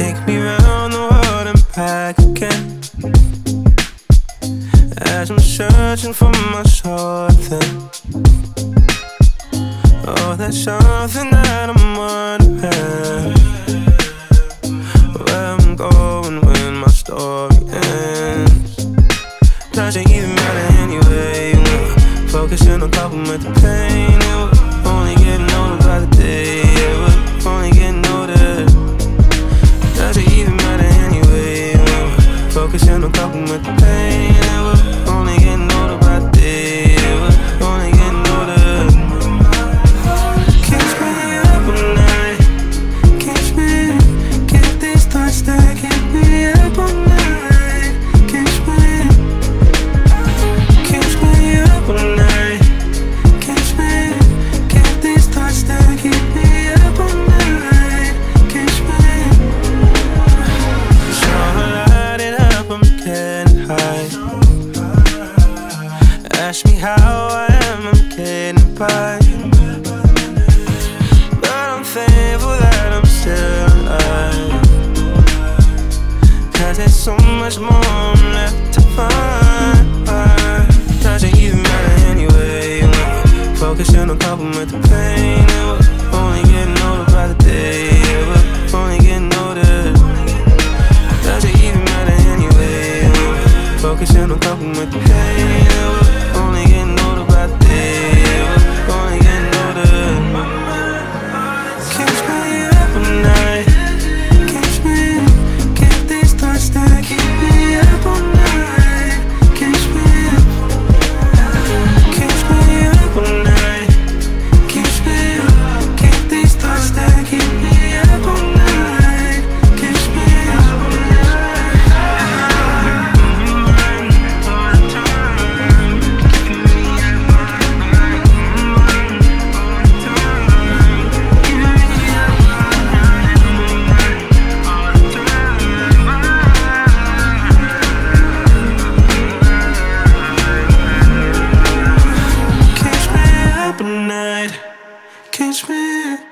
Take me round the world and back again, as I'm searching for my something. Oh, that's something that I'm wondering, where I'm going when my story ends. Doesn't even matter anyway. We're focusing on coping with the pain, and we're only getting older by the day. Yeah, we're only getting older. Doesn't even matter anyway. We're focusing on coping with the pain, and we're only getting older by the day. Yeah, we're only getting older. Keeps me up all night. Keeps me, get these thoughts that keep me up all night. Keeps me up all night. Keeps me, get these thoughts that keep me up all night. Keeps me. So I light it up, I'm getting high. Ask me how I am, I'm getting by. But I'm thankful that I'm still alive, 'cause there's so much more left to find. Doesn't even matter anyway. We're focusing on coping with the pain, and we're only getting older by the day. Yeah, we're only getting older. Doesn't even matter anyway. We're focusing on coping with the pain, and we're only getting older by the day. Yeah, we're only getting older. Keeps me up all night. Keeps me, get these thoughts that keep me up all night. Keeps me up all night. Keeps me, get these thoughts that keep me up all night. Keeps me up all night. Keeps me